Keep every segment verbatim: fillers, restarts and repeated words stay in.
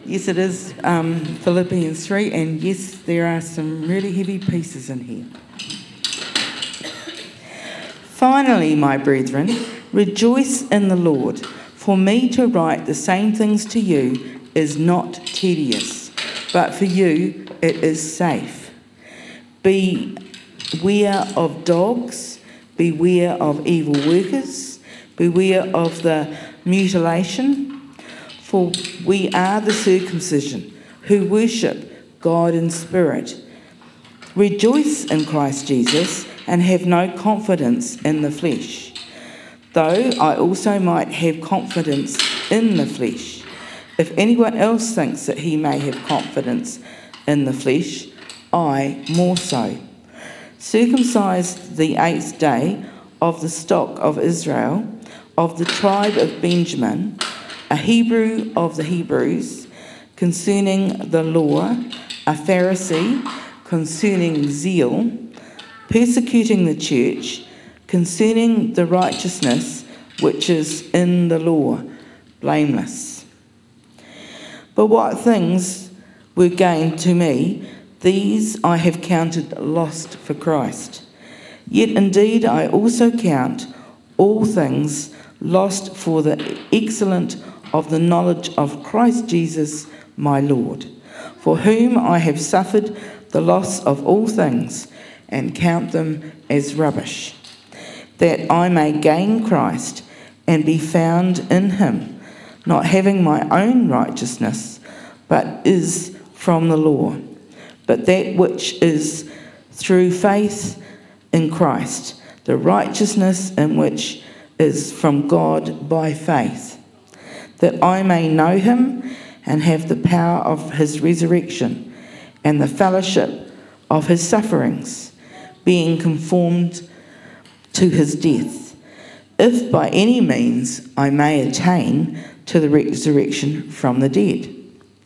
Yes, it is um, Philippians three, and yes, there are some really heavy pieces in here. Finally, my brethren, rejoice in the Lord. For me to write the same things to you is not tedious, but for you it is safe. Beware of dogs, beware of evil workers, beware of the mutilation. For we are the circumcision, who worship God in spirit. Rejoice in Christ Jesus, and have no confidence in the flesh. Though I also might have confidence in the flesh. If anyone else thinks that he may have confidence in the flesh, I more so. Circumcised the eighth day, of the stock of Israel, of the tribe of Benjamin, a Hebrew of the Hebrews, concerning the law, a Pharisee, concerning zeal, persecuting the church, concerning the righteousness which is in the law, blameless. But what things were gained to me, these I have counted lost for Christ. Yet indeed I also count all things lost for the excellence of the knowledge of Christ Jesus my Lord, for whom I have suffered the loss of all things, and count them as rubbish, that I may gain Christ and be found in him, not having my own righteousness, but is from the law, but that which is through faith in Christ, the righteousness in which is from God by faith, that I may know him and have the power of his resurrection and the fellowship of his sufferings, being conformed to his death, if by any means I may attain to the resurrection from the dead.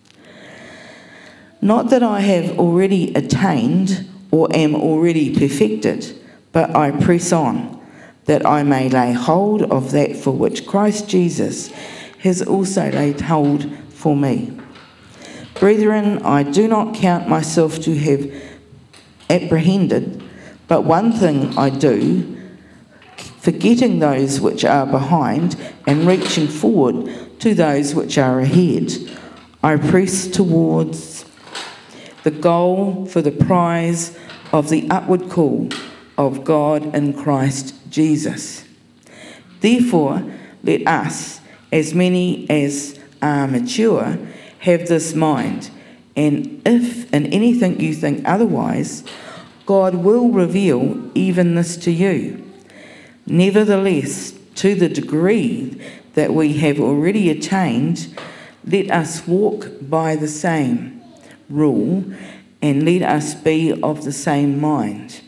Not that I have already attained or am already perfected, but I press on, that I may lay hold of that for which Christ Jesus has also laid hold for me. Brethren, I do not count myself to have apprehended, but one thing I do, forgetting those which are behind and reaching forward to those which are ahead, I press towards the goal for the prize of the upward call of God in Christ Jesus. Therefore, let us, as many as are mature, have this mind, and if in anything you think otherwise, God will reveal even this to you. Nevertheless, to the degree that we have already attained, let us walk by the same rule, and let us be of the same mind.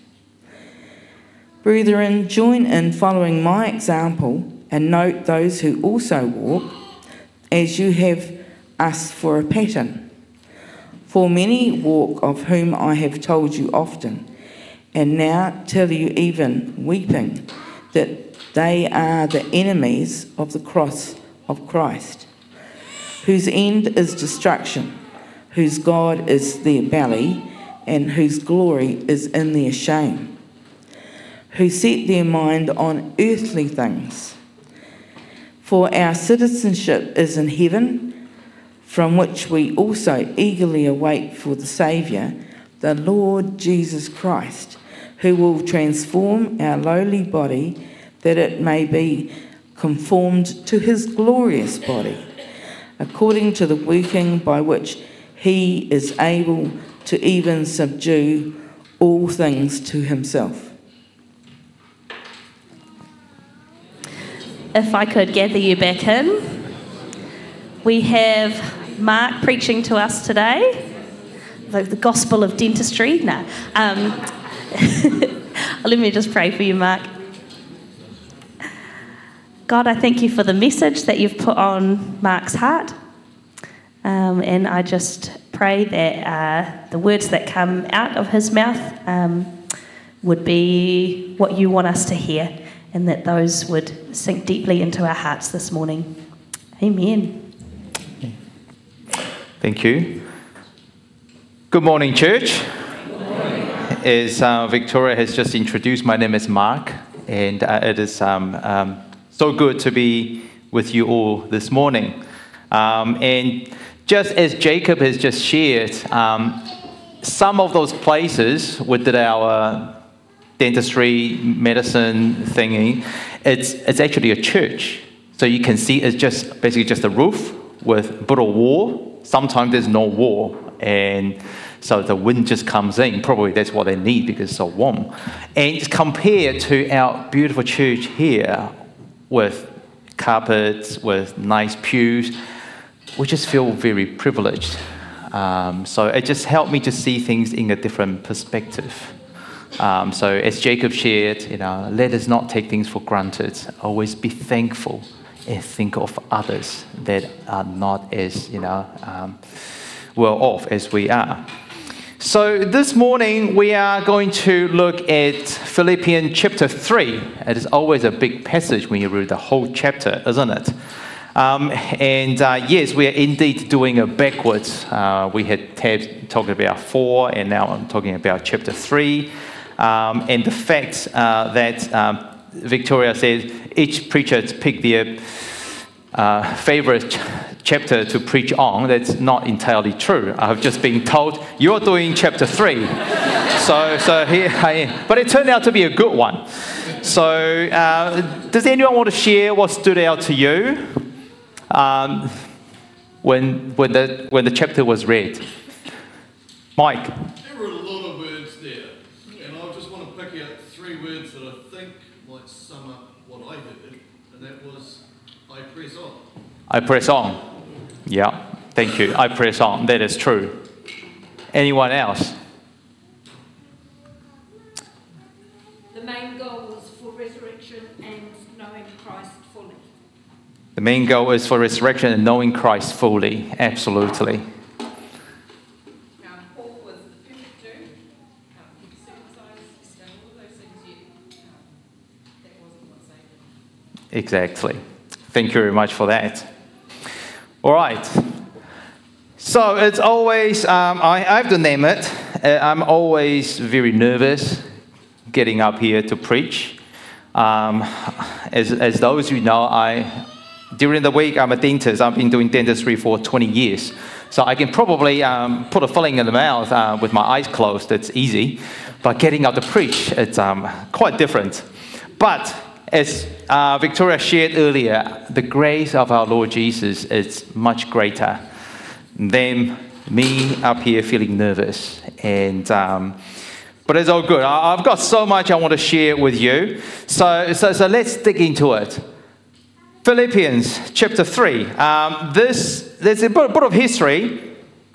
Brethren, join in following my example, and note those who also walk, as you have us for a pattern. For many walk, of whom I have told you often, and now tell you even weeping, that they are the enemies of the cross of Christ, whose end is destruction, whose God is their belly, and whose glory is in their shame, who set their mind on earthly things. For our citizenship is in heaven, from which we also eagerly await for the Saviour, the Lord Jesus Christ, who will transform our lowly body, that it may be conformed to his glorious body, according to the working by which he is able to even subdue all things to himself. If I could gather you back in, we have Mark preaching to us today, the, the gospel of dentistry. No, um, let me just pray for you, Mark. God, I thank you for the message that you've put on Mark's heart, um, and I just pray that uh, the words that come out of his mouth um, would be what you want us to hear, and that those would sink deeply into our hearts this morning. Amen. Thank you. Good morning, church. Good morning. As uh, Victoria has just introduced, my name is Mark, and uh, it is um, um, so good to be with you all this morning. Um, and just as Jacob has just shared, um, some of those places we did our dentistry, medicine thingy, it's it's actually a church. So you can see it's just basically just a roof with a bit of wall. Sometimes there's no wall, and so the wind just comes in. Probably that's what they need because it's so warm. And compared to our beautiful church here with carpets, with nice pews, we just feel very privileged. Um, so it just helped me to see things in a different perspective. Um, so as Jacob shared, you know, let us not take things for granted. Always be thankful and think of others that are not as, you know, um, well off as we are. So this morning we are going to look at Philippians chapter three. It is always a big passage when you read the whole chapter, isn't it? Um, and uh, yes, we are indeed doing a backwards. Uh, we had tabs talking about four, and now I'm talking about chapter three. Um, and the fact uh, that um, Victoria said each preacher picked their uh, favorite ch- chapter to preach on. That's not entirely true. I've just been told you're doing chapter three. so, so here I am. But it turned out to be a good one. So, uh, does anyone want to share what stood out to you um, when when the when the chapter was read? Mike. There were a lot of words there, and I just want to pick out three words that I think might sum up what I heard, and that was, I press on. I press on. Yeah, thank you. I press on. That is true. Anyone else? The main goal was for resurrection and knowing Christ fully. The main goal is for resurrection and knowing Christ fully. Absolutely. Um, Paul was the perfect Jew. Um, he circumcised, he's done all of those things yet. Um, that wasn't what saved him. Exactly. Thank you very much for that. All right. So it's always, um, I, I have to name it, uh, I'm always very nervous getting up here to preach. Um, as, as those who know, I during the week I'm a dentist. I've been doing dentistry for twenty years. So I can probably um, put a filling in the mouth uh, with my eyes closed. It's easy. But getting up to preach, it's um, quite different. But as uh, Victoria shared earlier, the grace of our Lord Jesus is much greater than me up here feeling nervous. And um, but it's all good. I, I've got so much I want to share with you. So so so let's dig into it. Philippians chapter three. Um, this there's a bit, bit of history.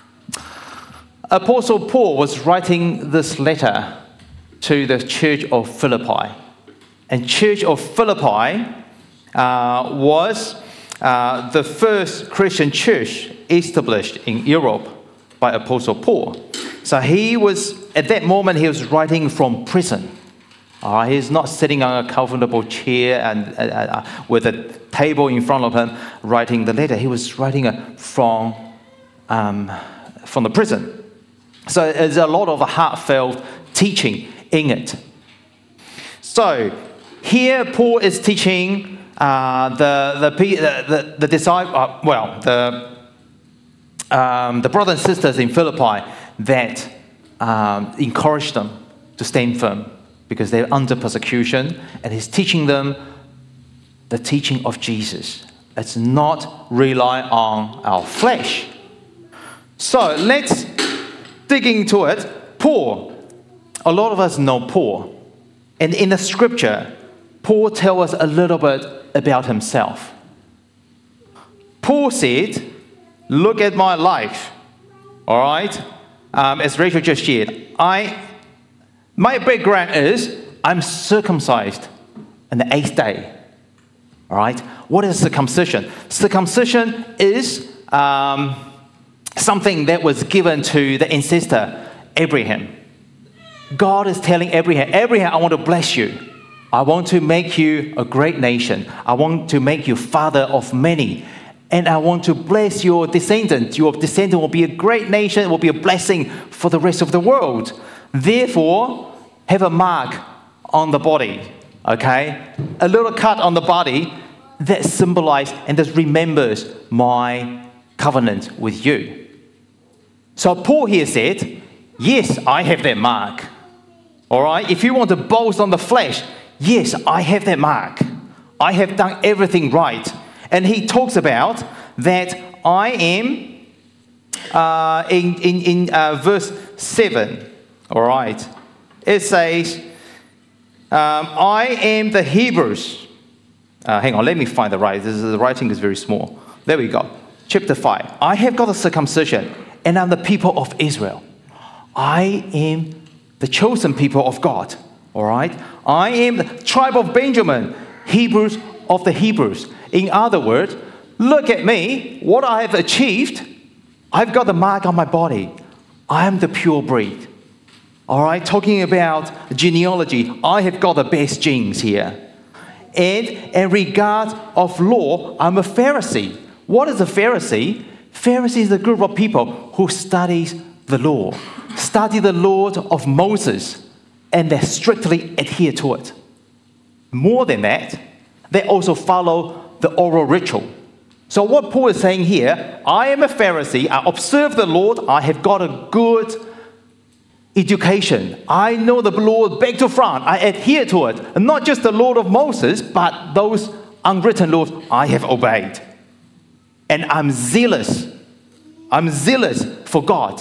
Apostle Paul was writing this letter to the church of Philippi. And Church of Philippi uh, was uh, the first Christian church established in Europe by Apostle Paul. So he was, at that moment, he was writing from prison. Uh, he's not sitting on a comfortable chair and uh, uh, with a table in front of him writing the letter. He was writing it from, um, from the prison. So there's a lot of heartfelt teaching in it. So here Paul is teaching uh, the, the, the, the disciples, uh, well, the, um, the brothers and sisters in Philippi that um, encourage them to stand firm because they're under persecution, and he's teaching them the teaching of Jesus. It's not rely on our flesh. So let's dig into it. Paul, a lot of us know Paul. And in the scripture, Paul tells us a little bit about himself. Paul said, look at my life. All right? Um, as Rachel just shared, I, my background is I'm circumcised on the eighth day. All right? What is circumcision? Circumcision is um, something that was given to the ancestor Abraham. God is telling Abraham, Abraham, I want to bless you. I want to make you a great nation. I want to make you father of many. And I want to bless your descendants. Your descendant will be a great nation, will be a blessing for the rest of the world. Therefore, have a mark on the body, okay? A little cut on the body that symbolizes and that remembers my covenant with you. So Paul here said, yes, I have that mark. All right? If you want to boast on the flesh, yes, I have that mark. I have done everything right. And he talks about that I am, uh, in, in, in uh, verse seven, all right? It says, um, I am the Hebrews. Uh, hang on, let me find the right. This is, the writing is very small. There we go. Chapter five. I have got the circumcision, and I'm the people of Israel. I am the chosen people of God, all right? I am the tribe of Benjamin, Hebrews of the Hebrews. In other words, look at me, what I have achieved. I've got the mark on my body. I am the pure breed. All right, talking about genealogy, I have got the best genes here. And in regard of law, I'm a Pharisee. What is a Pharisee? Pharisee is a group of people who studies the law, study the law of Moses, and they strictly adhere to it. More than that, they also follow the oral ritual. So what Paul is saying here, I am a Pharisee, I observe the Lord, I have got a good education. I know the Lord back to front, I adhere to it. And not just the law of Moses, but those unwritten laws I have obeyed. And I'm zealous. I'm zealous for God.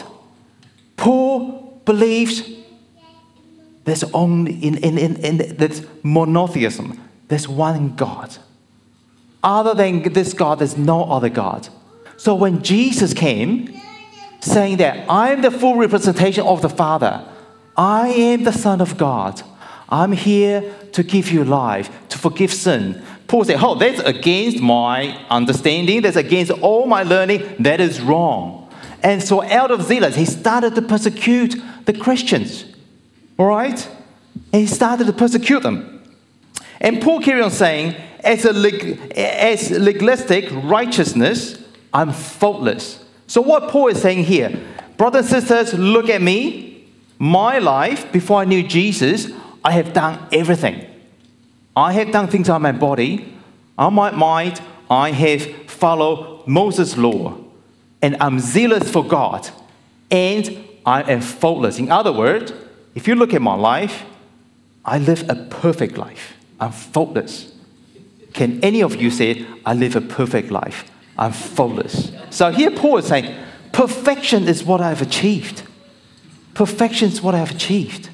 Paul believes there's only, in, in, in, in there's monotheism. There's one God. Other than this God, there's no other God. So when Jesus came, saying that I am the full representation of the Father, I am the Son of God, I'm here to give you life, to forgive sin. Paul said, oh, that's against my understanding, that's against all my learning, that is wrong. And so out of zealous, he started to persecute the Christians. All right? And he started to persecute them. And Paul carried on saying, as a leg- as legalistic righteousness, I'm faultless. So what Paul is saying here, brothers and sisters, look at me. My life, before I knew Jesus, I have done everything. I have done things on my body, on my mind. I have followed Moses' law. And I'm zealous for God. And I am faultless. In other words, if you look at my life, I live a perfect life. I'm faultless. Can any of you say, I live a perfect life? I'm faultless. So here Paul is saying, perfection is what I've achieved. Perfection is what I've achieved.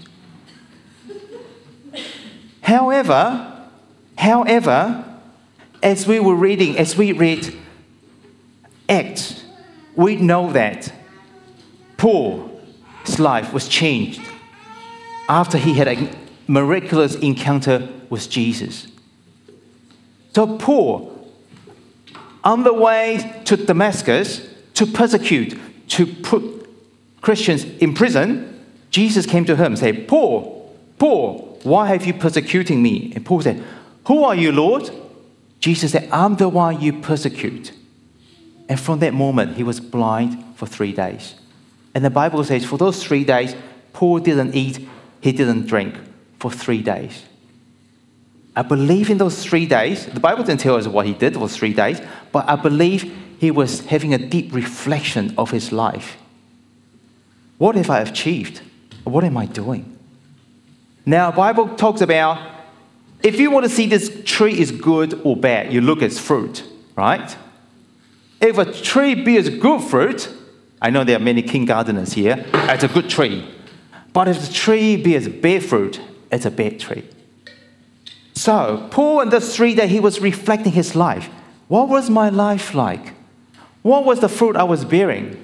However, however, as we were reading, as we read Acts, we know that Paul's life was changed after he had a miraculous encounter with Jesus. So Paul, on the way to Damascus to persecute, to put Christians in prison, Jesus came to him and said, Paul, Paul, why have you persecuting me? And Paul said, who are you, Lord? Jesus said, I'm the one you persecute. And from that moment, he was blind for three days. And the Bible says, for those three days, Paul didn't eat, he didn't drink for three days. I believe in those three days, the Bible didn't tell us what he did for three days, but I believe he was having a deep reflection of his life. What have I achieved? What am I doing? Now, the Bible talks about, if you want to see this tree is good or bad, you look at its fruit, right? If a tree bears good fruit, I know there are many king gardeners here, it's a good tree. But if the tree bears bad fruit, it's a bad tree. So, Paul in those three days, he was reflecting his life. What was my life like? What was the fruit I was bearing?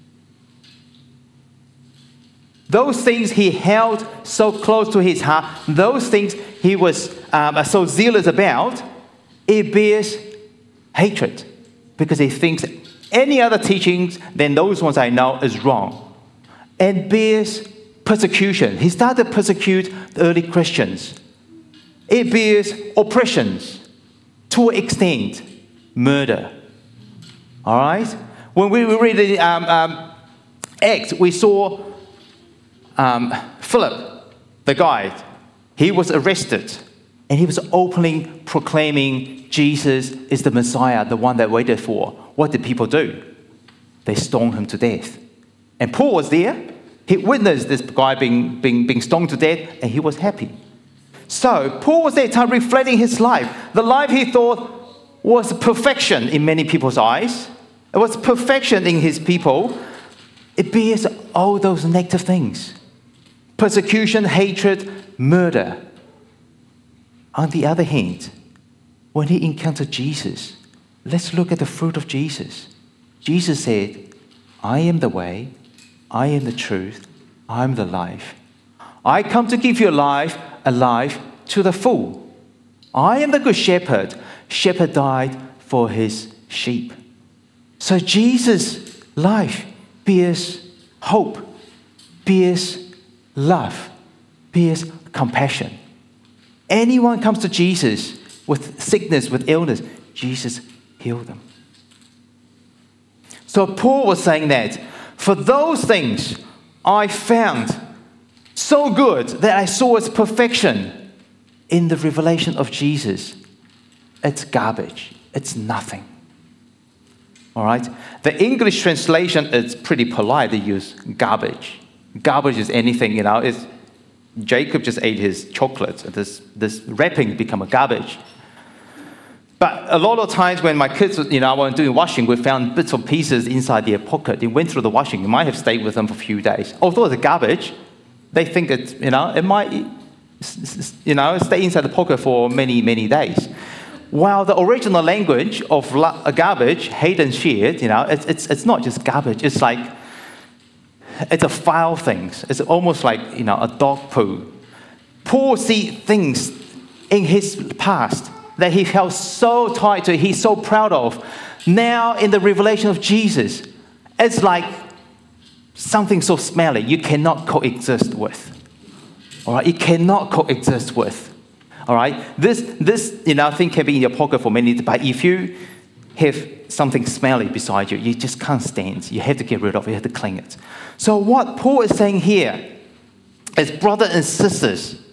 Those things he held so close to his heart, those things he was um, so zealous about, it bears hatred because he thinks any other teachings than those ones I know is wrong. And bears persecution. He started to persecute the early Christians. It bears oppressions to an extent, murder. All right? When we read the um, um, Acts, we saw um, Philip, the guide. He was arrested, and he was openly proclaiming Jesus is the Messiah, the one they waited for. What did people do? They stoned him to death. And Paul was there. He witnessed this guy being, being, being stoned to death, and he was happy. So Paul was there time reflecting his life. The life he thought was perfection in many people's eyes. It was perfection in his people. It bears all those negative things. Persecution, hatred, murder. On the other hand, when he encountered Jesus, let's look at the fruit of Jesus. Jesus said, I am the way, I am the truth, I am the life. I come to give you life, a life to the full. I am the good shepherd. Shepherd died for his sheep. So Jesus' life bears hope, bears love, bears compassion. Anyone comes to Jesus with sickness, with illness, Jesus healed them. So Paul was saying that for those things I found so good that I saw its perfection in the revelation of Jesus, it's garbage. It's nothing. All right? The English translation is pretty polite. They use garbage. Garbage is anything, you know. It's, Jacob just ate his chocolate. This, this wrapping become a garbage. But a lot of times when my kids, you know, were doing washing, we found bits of pieces inside their pocket. They went through the washing. It might have stayed with them for a few days. Although it's garbage, they think it's, you know, it might, you know, stay inside the pocket for many, many days. While the original language of garbage, hate and shared, you know, it's, it's, it's not just garbage. It's like, it's a foul thing. It's almost like, you know, a dog poo. Paul sees things in his past that he held so tight to, he's so proud of. Now, in the revelation of Jesus, it's like something so smelly you cannot coexist with. All right, you cannot coexist with. All right, this this you know thing can be in your pocket for many days, but if you have something smelly beside you, you just can't stand. You have to get rid of it. You have to clean it. So what Paul is saying here is, brothers and sisters,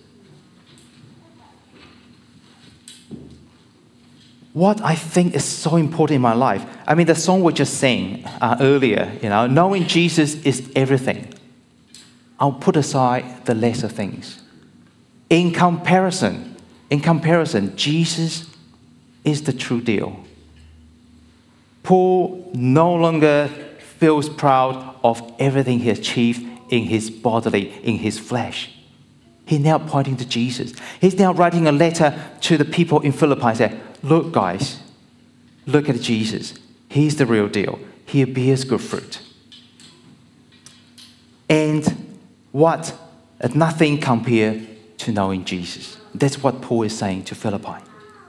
what I think is so important in my life. I mean, the song we just sang uh, earlier, you know, knowing Jesus is everything. I'll put aside the lesser things. In comparison, in comparison, Jesus is the true deal. Paul no longer feels proud of everything he achieved in his bodily, in his flesh. He's now pointing to Jesus. He's now writing a letter to the people in Philippi saying, look, guys, look at Jesus. He's the real deal. He bears good fruit. And what? Nothing compared to knowing Jesus. That's what Paul is saying to Philippi.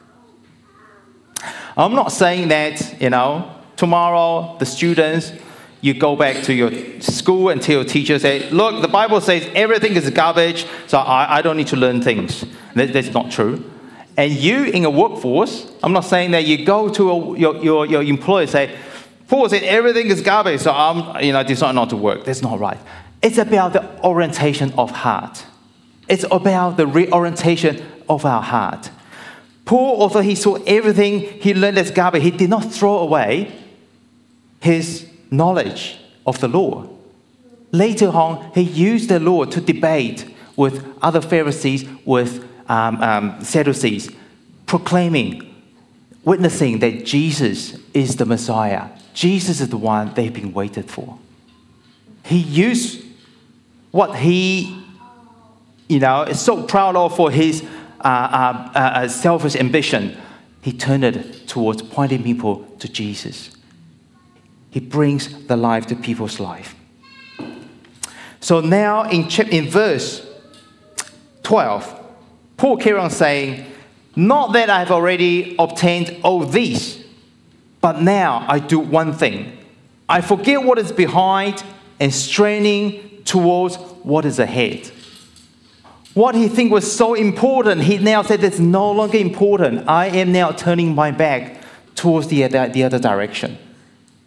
I'm not saying that, you know, tomorrow the students, you go back to your school and tell your teacher, say, look, the Bible says everything is garbage, so I, I don't need to learn things. That, that's not true. And you in a workforce, I'm not saying that you go to a, your, your, your employer and say, Paul said everything is garbage, so I'm, you know, decide not to work. That's not right. It's about the orientation of heart. It's about the reorientation of our heart. Paul, although he saw everything he learned as garbage, he did not throw away his knowledge of the law. Later on, he used the law to debate with other Pharisees, with um, um, Sadducees, proclaiming, witnessing that Jesus is the Messiah. Jesus is the one they've been waited for. He used what he, you know, is so proud of for his uh, uh, uh, selfish ambition. He turned it towards pointing people to Jesus. He brings the life to people's life. So now in, in verse twelve, Paul carries on saying, not that I have already obtained all these, but now I do one thing. I forget what is behind and straining towards what is ahead. What he think was so important, he now said it's no longer important. I am now turning my back towards the other, the other direction.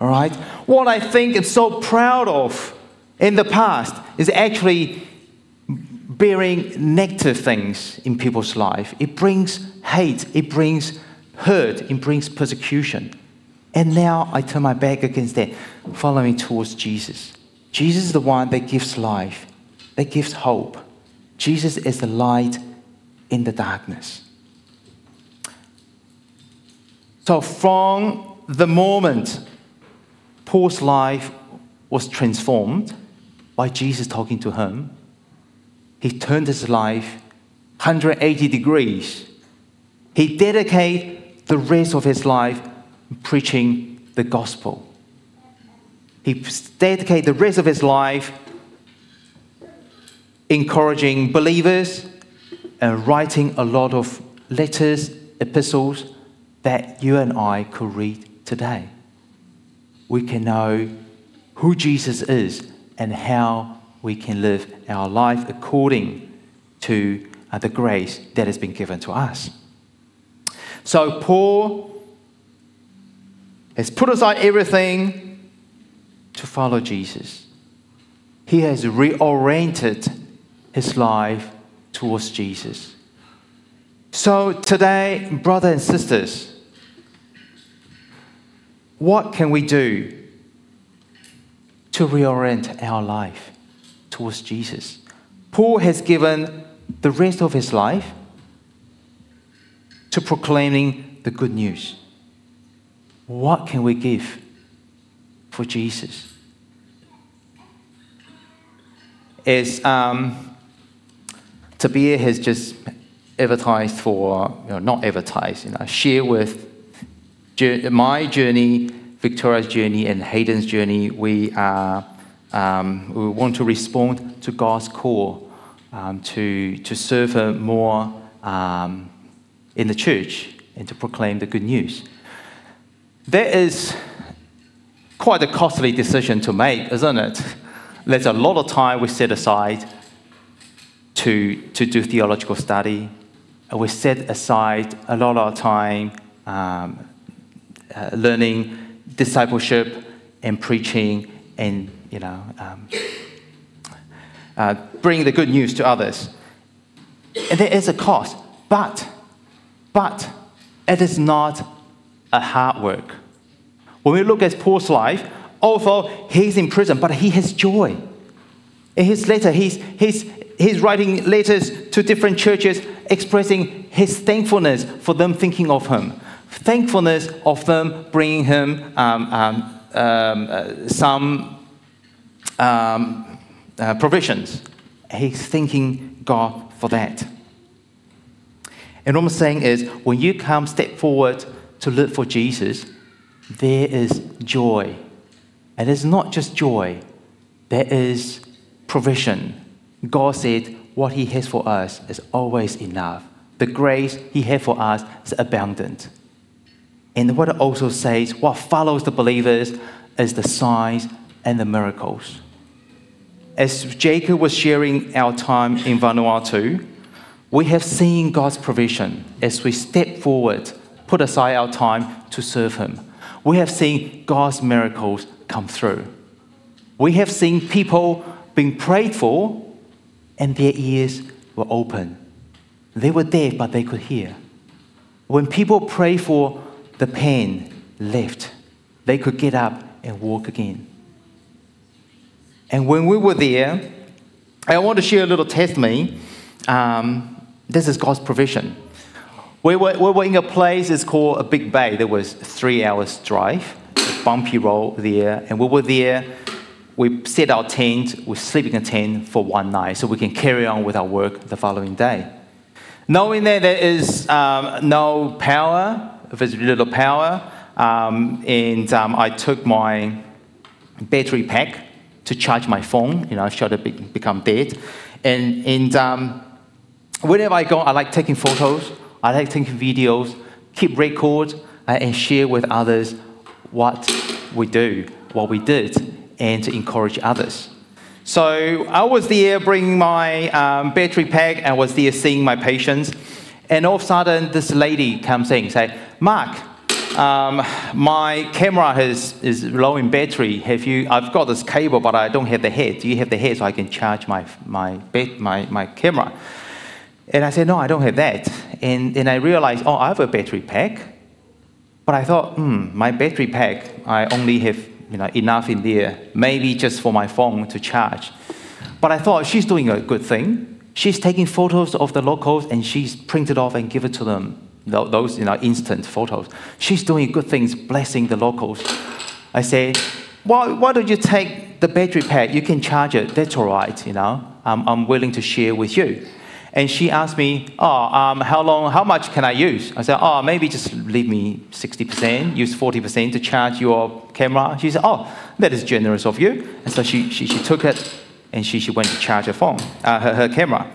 All right? What I think I'm so proud of in the past is actually bearing negative things in people's life. It brings hate, it brings hurt, it brings persecution. And now I turn my back against that, following towards Jesus. Jesus is the one that gives life, that gives hope. Jesus is the light in the darkness. So from the moment Paul's life was transformed by Jesus talking to him, he turned his life one hundred eighty degrees. He dedicated the rest of his life preaching the gospel. He dedicated the rest of his life encouraging believers and writing a lot of letters, epistles that you and I could read today. We can know who Jesus is and how we can live our life according to uh, the grace that has been given to us. So Paul has put aside everything to follow Jesus. He has reoriented his life towards Jesus. So today, brothers and sisters, what can we do to reorient our life towards Jesus? Paul has given the rest of his life to proclaiming the good news. What can we give for Jesus? As um, Tabia has just advertised for, you know, not advertised, you know, share with my journey, Victoria's journey, and Hayden's journey. We are um, we want to respond to God's call um, to to serve Him more um, in the church and to proclaim the good news. That is quite a costly decision to make, isn't it? There's a lot of time we set aside to to do theological study. We set aside a lot of time um, uh, learning discipleship and preaching, and you know, um, uh, bring the good news to others. And there is a cost, but but it is not a hard work. When we look at Paul's life, although he's in prison, but he has joy. In his letter, he's he's he's writing letters to different churches, expressing his thankfulness for them thinking of him, thankfulness of them bringing him um, um, um, uh, some um, uh, provisions. He's thanking God for that. And what I'm saying is, when you come step forward to live for Jesus, there is joy. And it's not just joy, there is provision. God said what He has for us is always enough. The grace He has for us is abundant. And what it also says, what follows the believers is the signs and the miracles. As Jacob was sharing our time in Vanuatu, we have seen God's provision as we step forward, put aside our time to serve Him. We have seen God's miracles come through. We have seen people being prayed for and their ears were open. They were deaf, but they could hear. When people pray for the pain left, they could get up and walk again. And when we were there, I want to share a little testimony. Um, this is God's provision. We were, we were in a place, it's called a Big Bay. There was three hours drive, a bumpy road there. And we were there, we set our tent, we sleep in a tent for one night so we can carry on with our work the following day. Knowing that there is um, no power, there's little power, um, and um, I took my battery pack to charge my phone, you know, should it be, become dead. And, and um, whenever I go, I like taking photos, I like taking videos, keep record, uh, and share with others what we do, what we did, and to encourage others. So I was there bringing my um, battery pack, I was there seeing my patients, and all of a sudden this lady comes in and say, Mark, Um, my camera has, is low in battery. Have you? I've got this cable, but I don't have the head. Do you have the head so I can charge my my my my camera? And I said, no, I don't have that. And and I realized, oh, I have a battery pack. But I thought, hmm, my battery pack, I only have you know enough in there, maybe just for my phone to charge. But I thought she's doing a good thing. She's taking photos of the locals and she's printed off and give it to them. Those you know instant photos. She's doing good things, blessing the locals. I said, well, why don't you take the battery pack? You can charge it. That's all right. You know, I'm, I'm willing to share with you. And she asked me, oh, um, how long? How much can I use? I said, oh, maybe just leave me sixty percent. Use forty percent to charge your camera. She said, oh, that is generous of you. And so she she, she took it and she she went to charge her phone, uh, her her camera.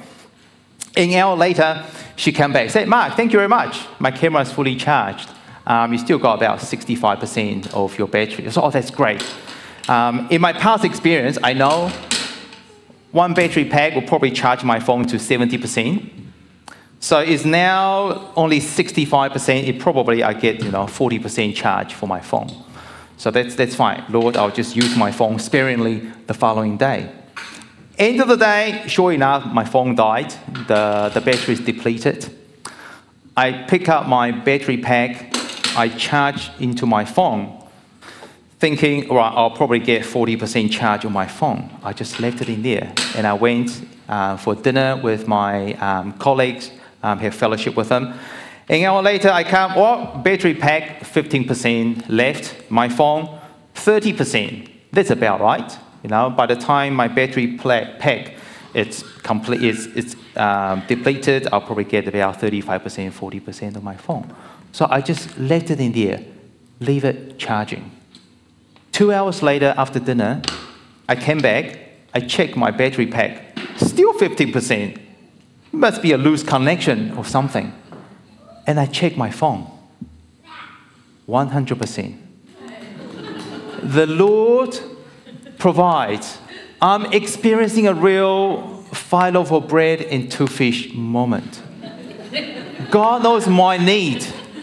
An hour later, she came back and said, Mark, thank you very much. My camera is fully charged. Um, you still got about sixty-five percent of your battery. I said, oh, that's great. Um, in my past experience, I know one battery pack will probably charge my phone to seventy percent. So it's now only sixty-five percent. It probably I get you know forty percent charge for my phone. So that's, that's fine. Lord, I'll just use my phone sparingly the following day. End of the day, sure enough, my phone died. The, the battery is depleted. I pick up my battery pack. I charge into my phone, thinking, well, I'll probably get forty percent charge on my phone. I just left it in there. And I went uh, for dinner with my um, colleagues, um, have fellowship with them. An hour later, I come, well, battery pack, fifteen percent left. My phone, thirty percent. That's about right. You know, by the time my battery pack it's complete, it's, it's um, depleted, I'll probably get about thirty-five percent, forty percent of my phone. So I just left it in there, leave it charging. Two hours later, after dinner, I came back, I checked my battery pack, still fifteen percent. Must be a loose connection or something. And I checked my phone, one hundred percent. The Lord provides. I'm experiencing a real five loaves of bread and two fish moment. God knows my need.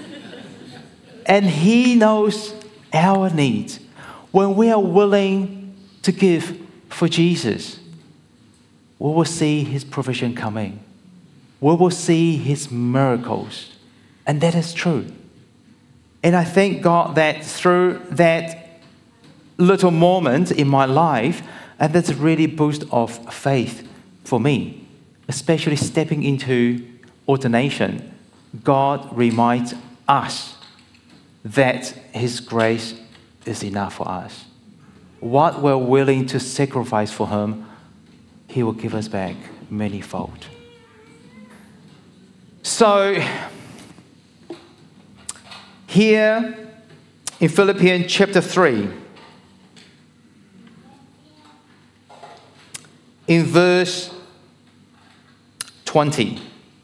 And He knows our needs. When we are willing to give for Jesus, we will see His provision coming. We will see His miracles. And that is true. And I thank God that through that little moment in my life, and that's a really boost of faith for me, especially stepping into ordination. God reminds us that His grace is enough for us. What we're willing to sacrifice for Him, He will give us back manyfold. So, here in Philippians chapter three, in verse twenty,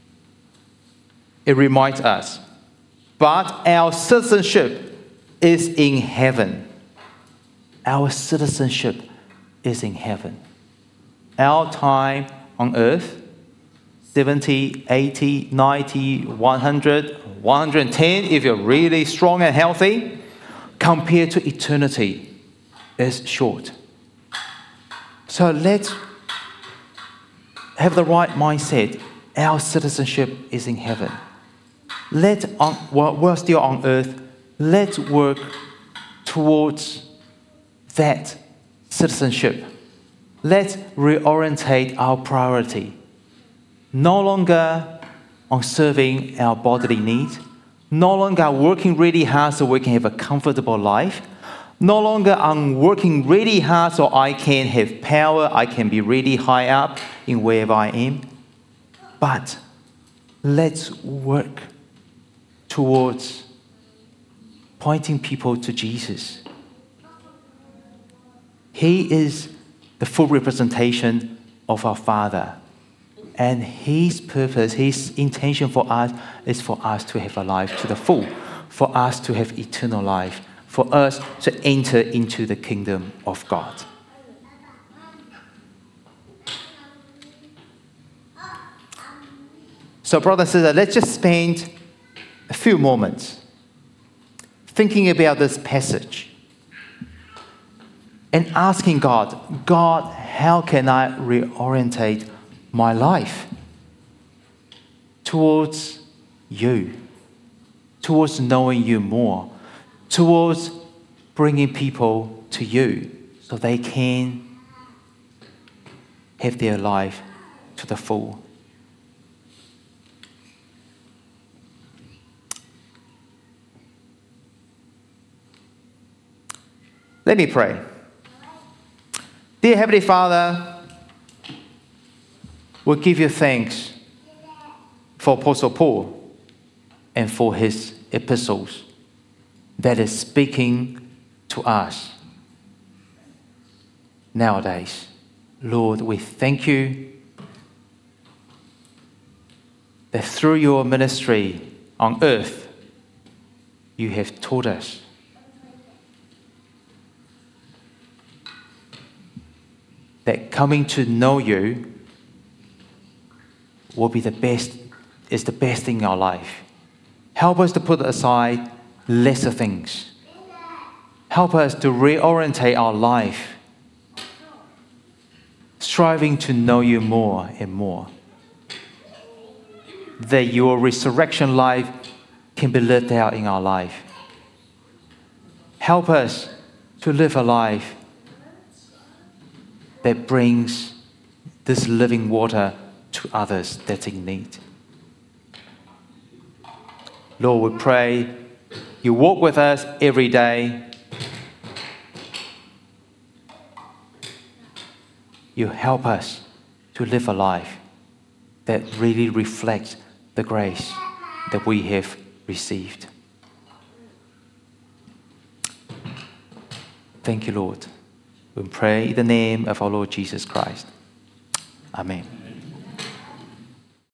it reminds us, but our citizenship is in heaven. Our citizenship is in heaven. Our time on earth, seventy, eighty, ninety, one hundred, one hundred ten, if you're really strong and healthy, compared to eternity, is short. So let's have the right mindset. Our citizenship is in heaven. Let on, while we're still on earth, let's work towards that citizenship. Let's reorientate our priority. No longer on serving our bodily needs, no longer working really hard so we can have a comfortable life, no longer on working really hard so I can have power, I can be really high up in wherever I am. But let's work towards pointing people to Jesus. He is the full representation of our Father. And His purpose, His intention for us is for us to have a life to the full, for us to have eternal life, for us to enter into the kingdom of God. So, brothers and sisters, let's just spend a few moments thinking about this passage and asking God, God, how can I reorientate my life towards you, towards knowing you more, towards bringing people to you so they can have their life to the full. Let me pray. Dear Heavenly Father, we give you thanks for Apostle Paul and for his epistles that is speaking to us nowadays. Lord, we thank you that through your ministry on earth, you have taught us that coming to know you will be the best, is the best thing in our life. Help us to put aside lesser things. Help us to reorientate our life, striving to know you more and more. That your resurrection life can be lived out in our life. Help us to live a life that brings this living water to others that's in need. Lord, we pray you walk with us every day. You help us to live a life that really reflects the grace that we have received. Thank you, Lord. We pray in the name of our Lord Jesus Christ. Amen.